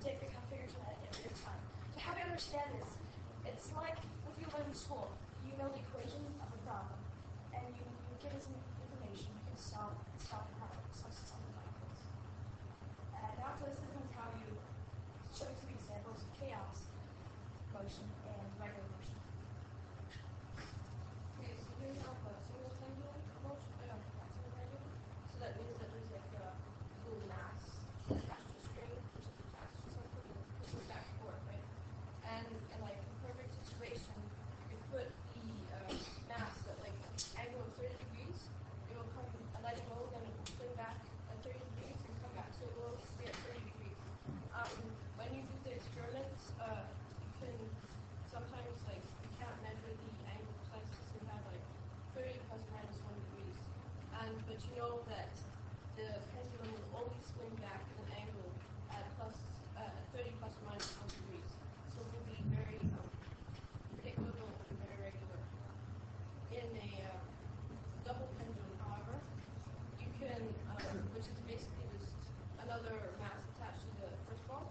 take the configuration at every time. So how we understand this, it's like if you learn in school, you know the equation of a problem, and you give it some information, you can solve the problem, something like this. And after this is how you show some examples of chaos motion and regular motion. Okay, so here we have a single pendulum motion, single pendulum. So that means that there's like a little mass attached to a string, which is attached to something and pushes back and forth, right? And like in a perfect situation, you put the mass at like angle of 30 degrees, it will come and let it go, then it will spin back at 30 degrees and come back. So it will stay at 30 degrees. When you do the experiments, you can sometimes like you can't measure the angle precisely, so you have like 30 plus or minus 1 degrees. But you know that the pendulum will always swing back at an angle at 30 plus or minus 1 degrees. So it will be very predictable and very regular. In a double pendulum, however, you can, which is basically just another mass attached to the first ball.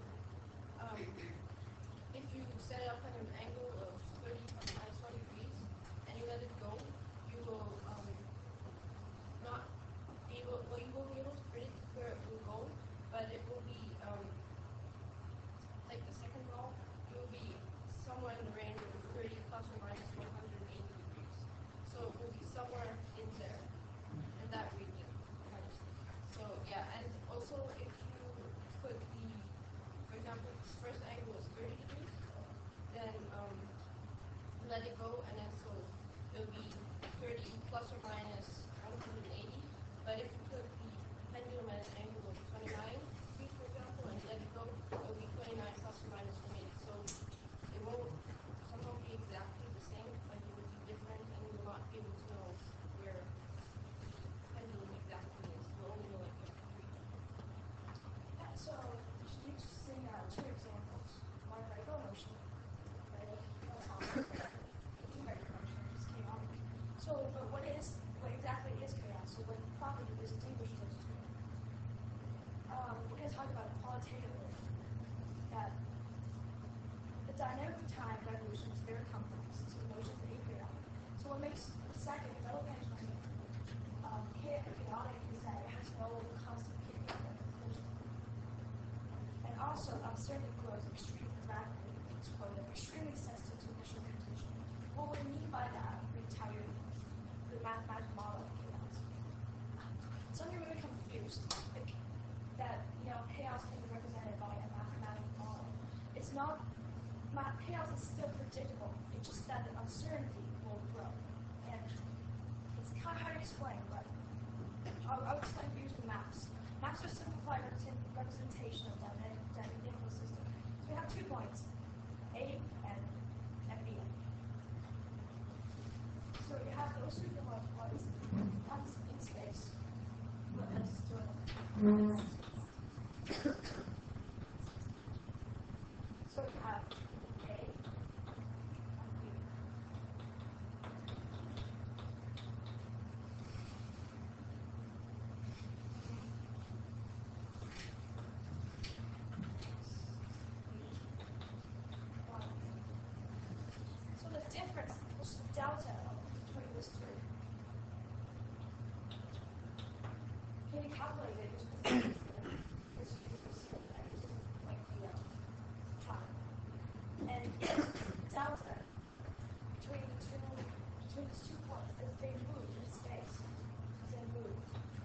If you set it up at an angle of 30 plus minus 1 degrees and you let it go, you will not be able, well, you will be able to predict where it will go, but it will be like the second ball, it will be somewhere in the range of 30 plus or minus 180 degrees. So it will be somewhere in there, in that region. So yeah, and also if you put the, for example, first angle is 30 degrees, then let it go, and then so it'll be 30 plus or minus 180. But if you put the pendulum at an angle of 29 degrees, for example, and let it go, it'll be 29 plus or minus 180. So it won't somehow be exactly the same, like it will be different, and you will not be able to know where the pendulum exactly is. You'll only know like the region. Yeah, so you just sing two examples. One regular motion, right? Two regular motion is chaotic. So, but what exactly is chaos? So what property distinguishes those two? We're going to talk about it qualitatively. That the dynamic of time revolution is very complex. So the motion is achaotic. So what makes the second, the double pendulum, chaotic is that it has no constant period of motion. And also, uncertainty grows extremely rapidly. It's extremely sensitive to initial condition. What we mean by that, we tell you the mathematical model of chaos. Some people become confused that chaos can be represented by a mathematical model. It's not. Chaos is still predictable. It's just that the uncertainty will grow, and it's kind of hard to explain. But I'll explain using maps. Maps are simplified representation of dynamic system. So we have 2 points, A and B. So you have those 2 points. One's in space. Let's do it. So you have A and B. So the difference, which is the delta between these 2. Can you calculate it? Like the time. And delta between these 2 points as they move in space, as they move.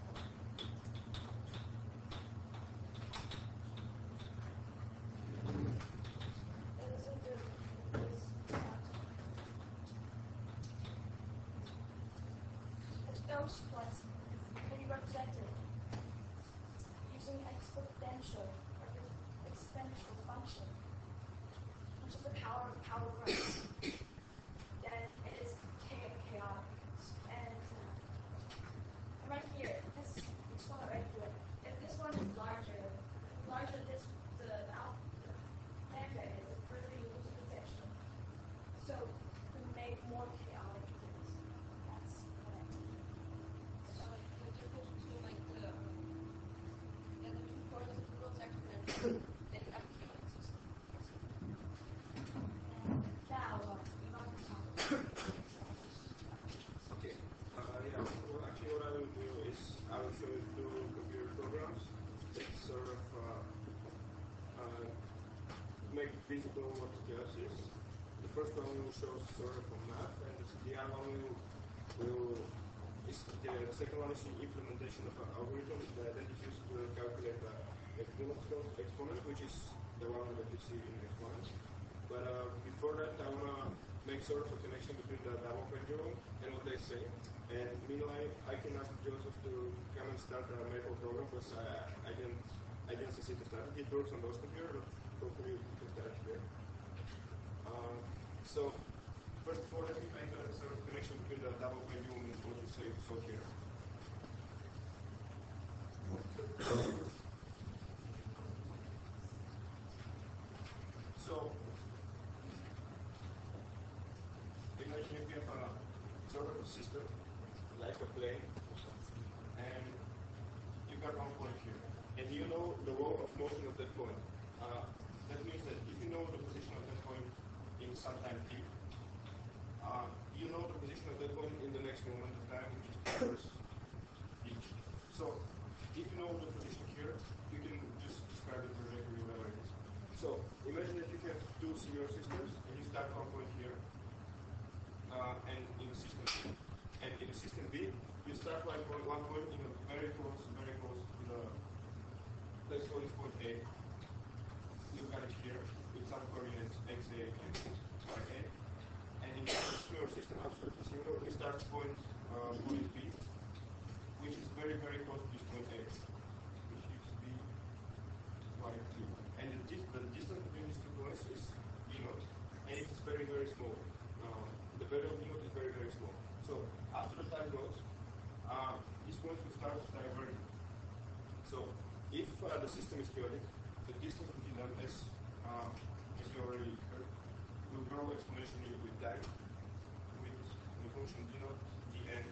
Those points can be represented using exponential function, which is the power graph. And it is chaotic. And right here, this one right here, if this one is larger this the lambda is, the further you lose position. So to make more chaotic things. That's what I mean. So like the difference between like the 2 points of the world's exponential, then you have to make visible what the gas is. The first one will show sort of a map, and the other one the second one is the implementation of an algorithm that is used to calculate the exponent, which is the one that you see in F1. But before that, I want to make sort of a connection between the double pendulum and what they say. And meanwhile, I can ask Joseph to come and start a Maple program because I didn't succeed to start it. It works on those computers, but hopefully we can start it there. So first of all, let me make a sort of connection between the double pendulum and what you say so here. So imagine if you have a sort of a system like a plane, and you got one point here, and you know the law of motion of that point. That means that if you know the position of that point in some time t, you know the position of that point in the next moment of time, which is first each. So if you know the position here, you can just describe the trajectory whatever it is. So imagine that you have two similar systems, and you start one point here, and in the system B. And in the system B, you start one point in a very close to the, let's call this point A. You got it here with some coordinates x, a, and y, a. And in the similar system, absolutely similar, we start point B, which is very close to this point A, which is B, y, t. And the distance between these two points is d0, and it is very small. The value of d0 is very small. So after the time goes, these points will start diverging. So if the system is chaotic, the distance between them, as you already heard, will grow exponentially with time, with the function d0, dn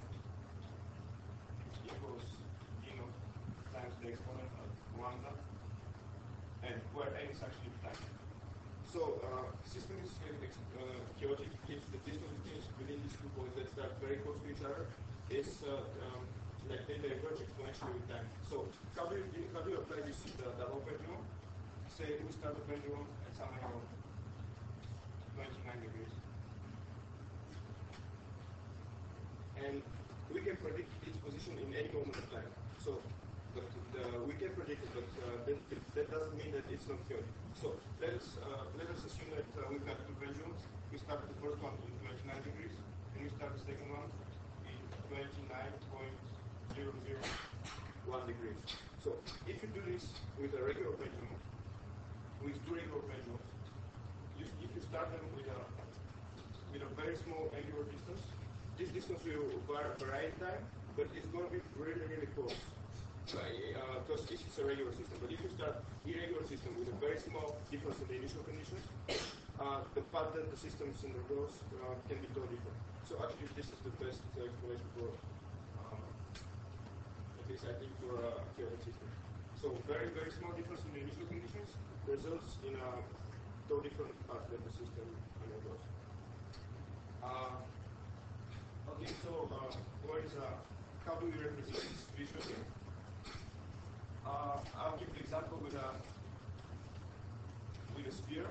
equals d0 times the exponent of lambda, and where n is actually time. So system is chaotic if the distance within these 2 points that start very close to each other is like they diverge exponentially with time. So how do you apply this to the double pendulum? Say we start the pendulum at somehow 29 degrees. And we can predict its position in any moment of time. So we can predict it, but that doesn't mean that it's not chaotic. So let us assume that we've got two pendulums. We start the first one in 29 degrees, and we start the second one in 29.001 degrees. So if you do this with a regular pendulum, with two regular pendulums, if you start them with a very small angular distance, this distance will vary in time, but it's going to be really close. Because this is a regular system. But if you start irregular system with a very small difference in the initial conditions, the path that the system undergoes can be totally different. So actually, this is the best explanation for, at least I think, for a chaotic system. So very small difference in the initial conditions results in a totally different path that the system undergoes. Okay, so how do we represent this visually? I'll give the example with a sphere,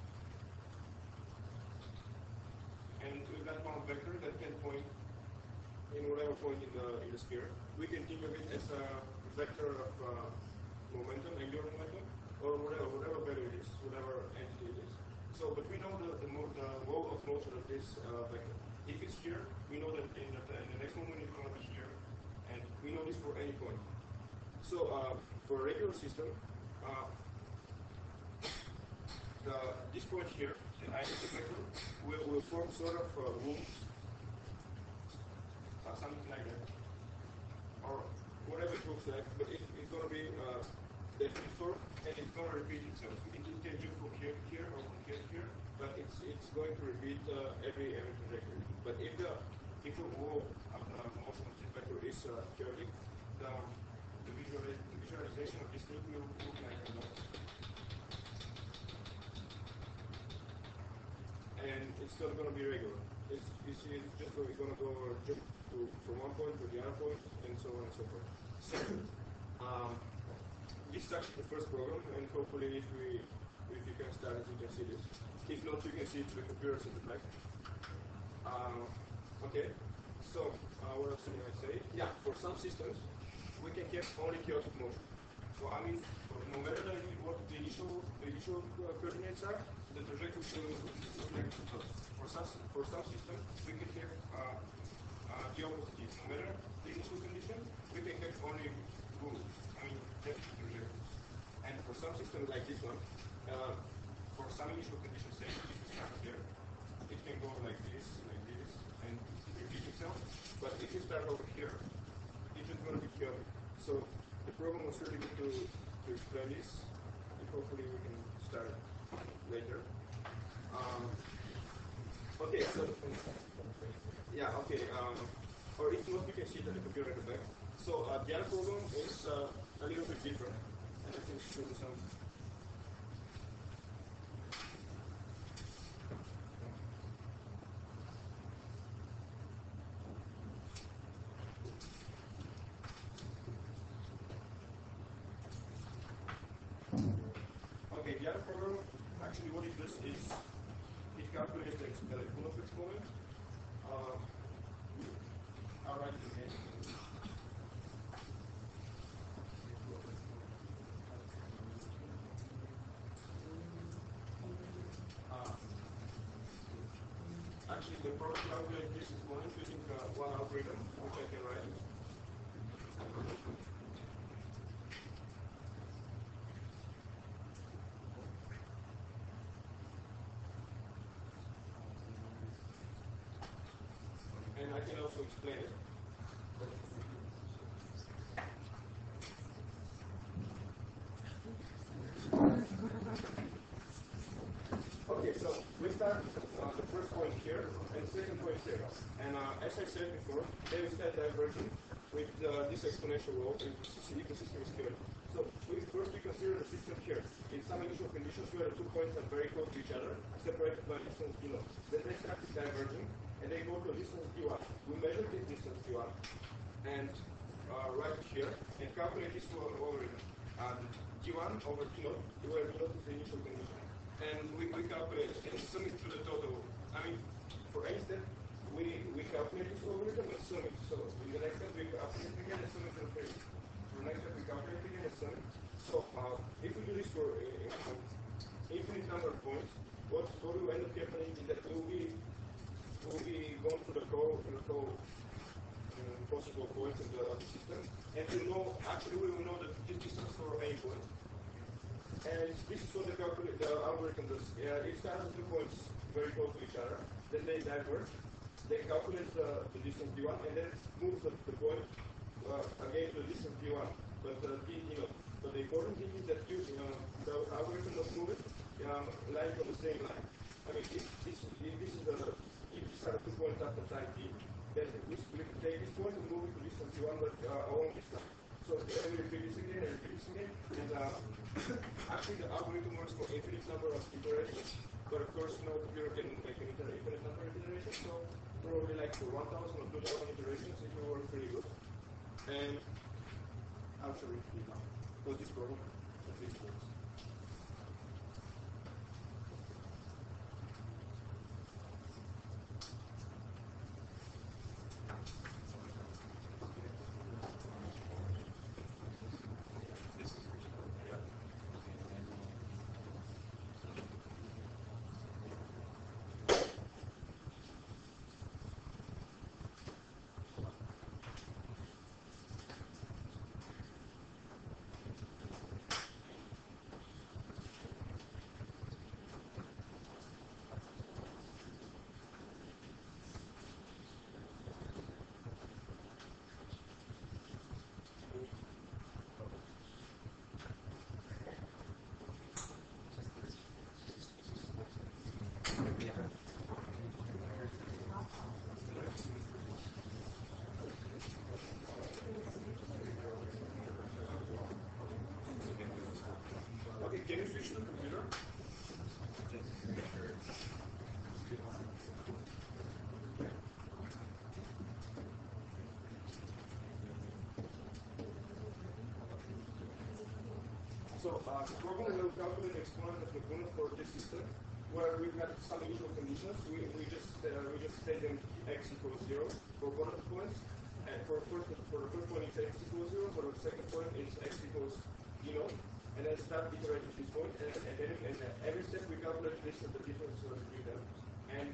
and we've got one vector that can point in whatever point in the sphere. We can think of it as a vector of momentum, angular momentum, or whatever value it is, whatever entity it is. So, but we know the law of motion of this vector. If it's here, we know that in the next moment it's going to be here, and we know this for any point. So for a regular system, this point here, the identity vector, will form sort of loops, something like that, or whatever it looks like. But it's going to be definite form, and it's going to repeat itself. It can do from here to here or from here to here, but it's going to repeat every trajectory. But if the law of the motion of this vector is chaotic, the visualization of this loop will look like a knot. And it's not going to be regular. It's just going to go jump from one point to the other point, and so on and so forth. So, this is actually the first program, and hopefully if we if you can start, as you can see this. If not, you can see the computers in the back. Okay, so what else can I say? Yeah, for some systems, we can have only chaotic motion. So I mean, no matter what the initial coordinates are, the trajectory will reflect those. For some systems, we can have the opposite. No matter the initial condition, we can have only rules. I mean, trajectories. And for some systems like this one, for some initial conditions, say if you start here, it can go like this, and repeat itself. But if you start over here, it is going to be chaotic. So the program was really good to explain this, and hopefully we can start later. Okay, so yeah, okay. Or if not, you can see that the computer at the back. So the other program is a little bit different, and I think show you some. Okay, the other program, actually what it does is it calculates the Coulomb exponent. I'll write it again. Actually, the program calculates this exponent using one algorithm, which I can write. And I can also explain it. Okay, so we start the first point here and the second point here. And as I said before, there is that divergence with this exponential law, and the ecosystem is here. So first we consider the system here. In some initial conditions where the 2 points are very close to each other, separated by distance d naught. Then they start diverging, and they go to a distance d1. We measure this distance d1, and write it here, and calculate this algorithm. d1 over d naught, where d naught is the initial condition. And we calculate and sum it to the total. I mean, for any step, we calculate this algorithm and sum it. So in the next step, we calculate again and sum it to the previous. For the next step, we calculate again and sum it. So if we do this for infinite number of points, what will end up happening is that we'll be going through the whole possible points of the system, and we know actually we will know that this distance for any point. And this is what the algorithm does. It starts with 2 points very close to each other, then they diverge, they calculate the distance d1, and then move the point again to the distance d1. But the important thing is that the algorithm does move it lying on the same line. I mean, if these are 2 points after time t, then we can take this point and move it to distance d1, but along this line. So we repeat this again and repeat this again, and actually the algorithm works for infinite number of iterations, but of course no computer can make an infinite number of iterations, so probably like for 1,000 or 2,000 iterations it will work pretty good. And I'll show you now. So this program at least works. Okay, can you switch to the computer? So we're going to calculate the exponent of the component for this system, where we've got some initial conditions. We just state them x equals 0 for one of the points, and for the first point it's x equals 0. For the second point it's x equals 0, and then start iterating this point, and every step we calculate this at the difference between them, and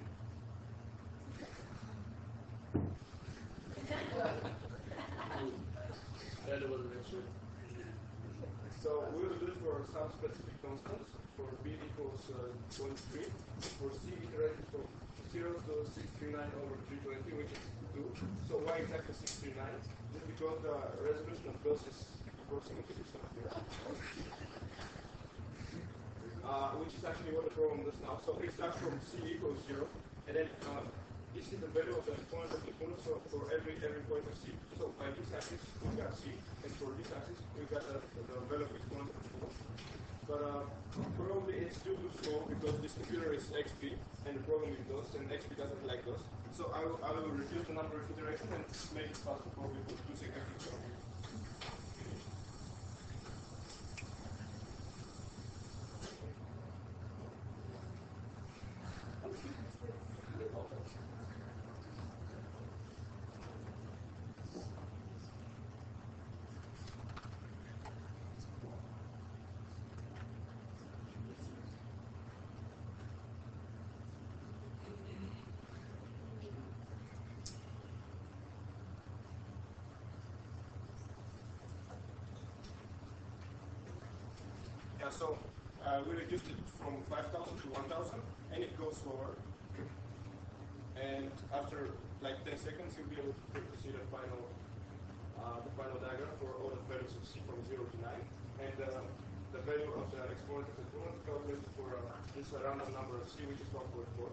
so we will do it for some specific constants. For b equals 0.3, for c iterated from 0 to 639 over 320, which is 2. So why exactly 639? Just because the resolution of those is approximately this one here. Which is actually what the problem does now. So it starts from c equals 0, and then this is the value of the exponent of the component for every point of c. So by this axis we got c, and for this axis we got the value of exponent of the component. But probably it's still too small because this computer is XP, and the problem is DOS, and XP doesn't like DOS. So I will reduce the number of iterations and make it faster, probably with 2 seconds. So we reduced it from 5,000 to 1,000, and it goes slower. And after like 10 seconds, you'll be able to see the final diagram for all the values of c from 0 to 9, and the value of the exponent of the component calculated for this random number of c, which is 1.4.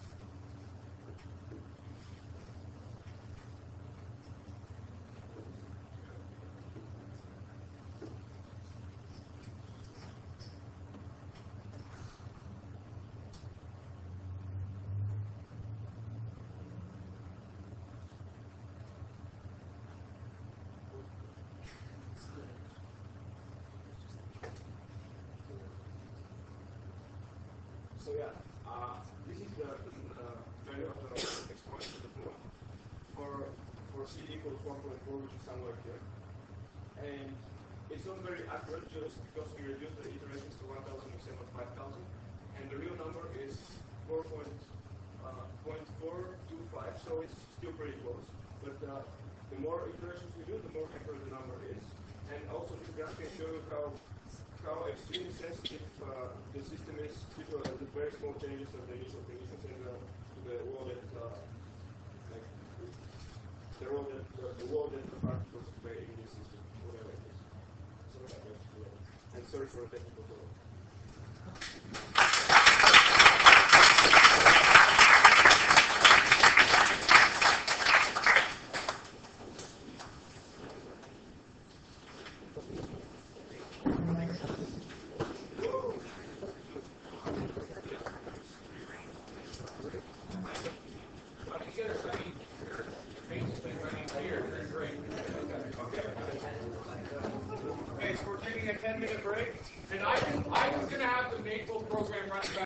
So yeah, this is the value of the exponent of the component for c equals 1.4, which is somewhere here. And it's not very accurate just because we reduced the iterations to 1,000 instead of 5,000. And the real number is 4.425, so it's still pretty close. But the more iterations we do, the more accurate the number is. And also this graph can show you how extremely sensitive the system is to the very small changes of the initial conditions and the role that the role that the particles play in this system, whatever it is. So yeah, and sorry for the technical problem. Okay, so we're taking a 10-minute break, and I was going to have the Maple program run back.